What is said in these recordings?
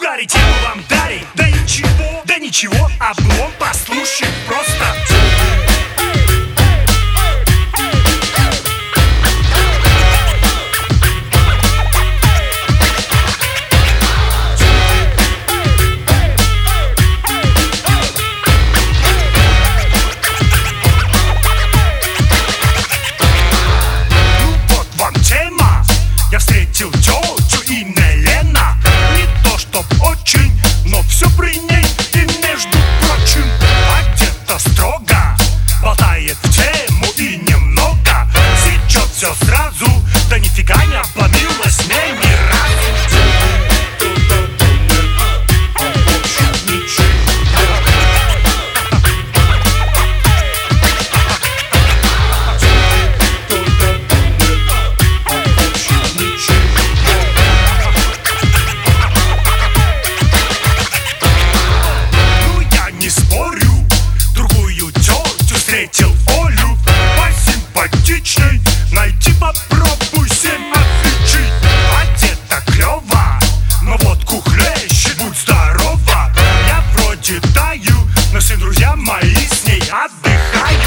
Дарите вам дарить, да ничего, облом, послушай просто. Я встретил тетю, имя Лена. Не то чтоб очень, но все при ней. И между прочим, а где-то строго болтает в тему и немного сечет все сразу, да нифига не обломилась мне ни разу. Встретил Олю посимпатичней, найти попробуй 7 отличий. Одета клёво, но водку хлещет, будь здорова. Я вроде таю, но все друзья мои с ней отдыхают.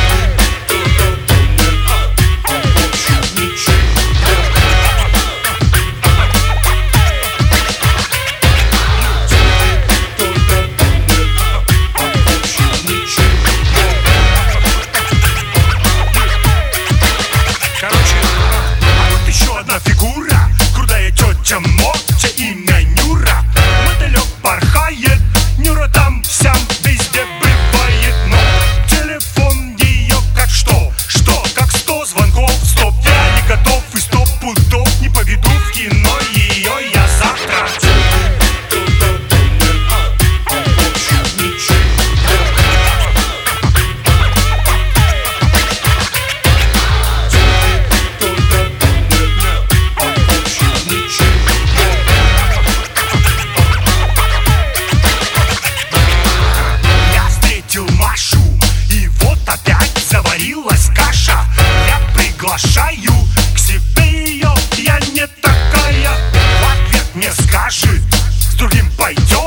Фигура, крутая тетя Мотя, имя Нюра. Мотылек порхает, Нюра там сям везде бывает. Но телефон ее как что, как 100 звонков. Стоп, я не готов и 100 пудов не поведу в кино ее я завтра. Каша, я приглашаю к себе ее, я не такая. В ответ мне скажет, с другим пойдем.